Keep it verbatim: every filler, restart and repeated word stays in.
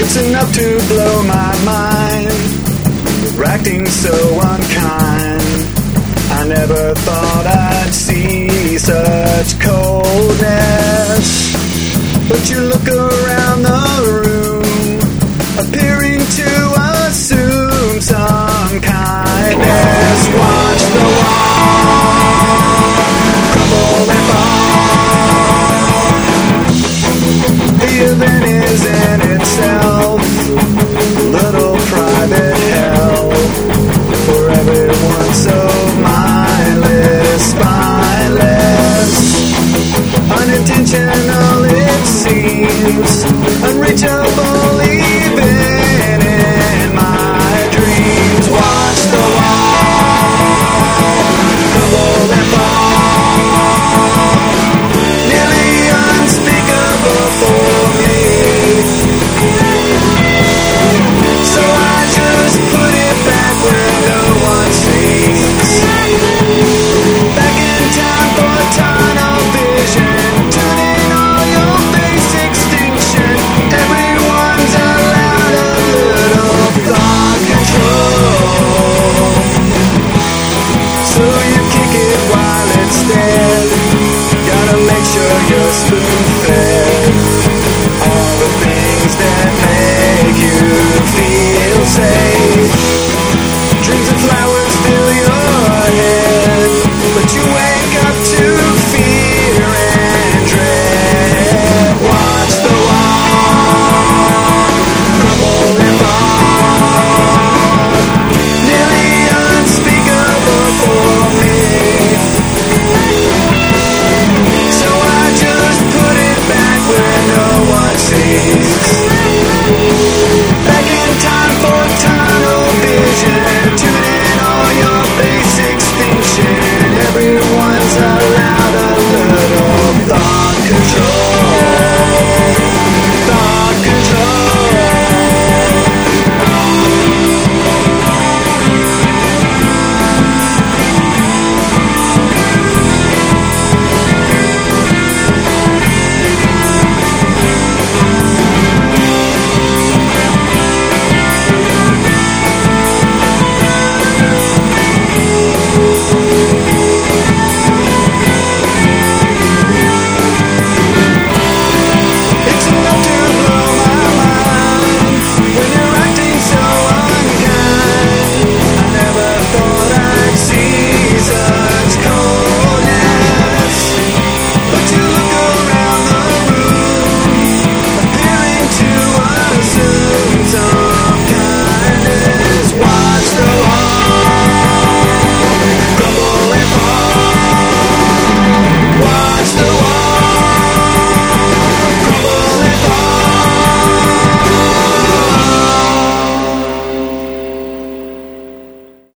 It's enough to blow my mind. You're acting so unkind. I never thought I'd see such coldness. But you look around the room, appearing to assume some kindness. Watch the wall crumble and fall. The event is in itself a little private hell for everyone so mindless, spineless, unintentional it seems, unreachable even in my dreams. Watch the wall crumble and fall, nearly unspeakable for me. So I just put it back where no one sees. Back in time for tunnel vision, turning all your face extinction. Everyone's allowed a little thought control. So you kick it while it's dead. Gotta make sure you're spoon-fed all the things that make you feel safe. Dreams and flowers fill your head, but you wake up to fear and dread. Watch the wall crumble and fall, nearly unspeakable for me. So I just put it back where no one sees.